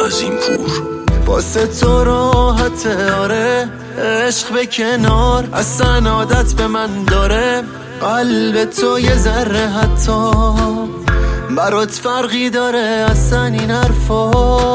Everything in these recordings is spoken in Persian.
از این پور. واسه تو راحته آره، عشق به کنار اصلا عادت به من داره. قلب تو یه ذره حتی برات فرقی داره اصلا این حرفا.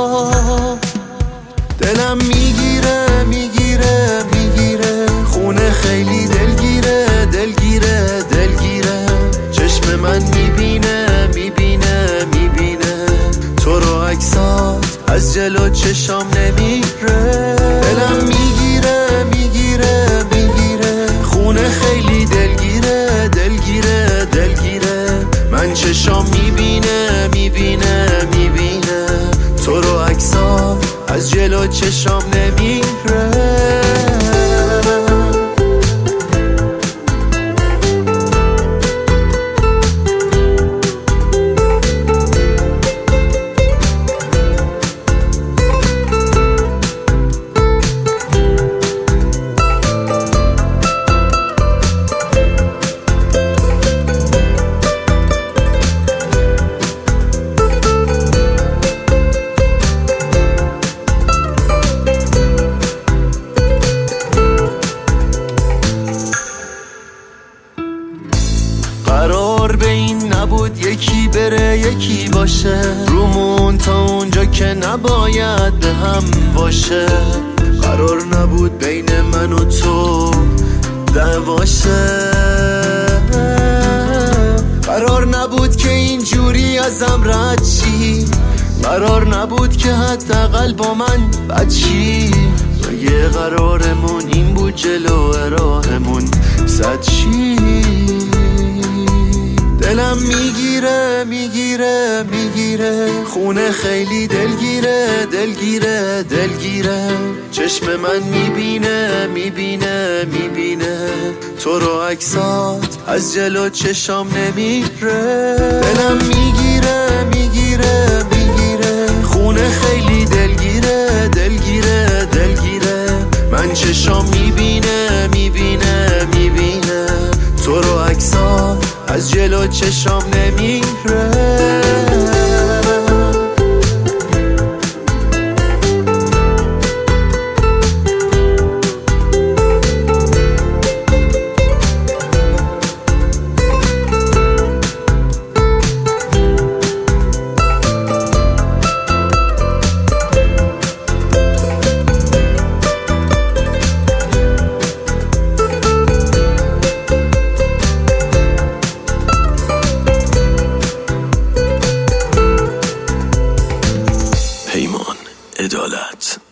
دلم میگیره میگیره میگیره، خونه خیلی دلگیره دلگیره دلگیره. چشم من میبینه میبینه میبینه تو رو، عکسات از جلو چشام نمیره. دلم میگیره میگیره میگیره، خونه خیلی دلگیره دلگیره دلگیره. من چشام میبینه میبینه میبینه تو رو، عکسات از جلو چشام نمیره. قرار به این نبود یکی بره یکی باشه، رومون تا اونجا که نباید به هم باشه. قرار نبود بین من و تو دعواشه، قرار نبود که اینجوری ازم رد شی، قرار نبود که حداقل با من بد شی. مگه قرارمون این بود جلو راهمون زد شی؟ دلم میگیره میگیره میگیره، خونه خیلی دلگیره دلگیره دلگیره. چشم من میبینه میبینه میبینه تو رو، عکسات از جلو چشام نمیره. دلم میگیره میگیره میگیره، خونه خیلی دلگیره دلگیره دلگیره. من چشام میبینه میبینه میبینه تو رو، عکسات از جلو چشام نمیره. پیمان عدالت.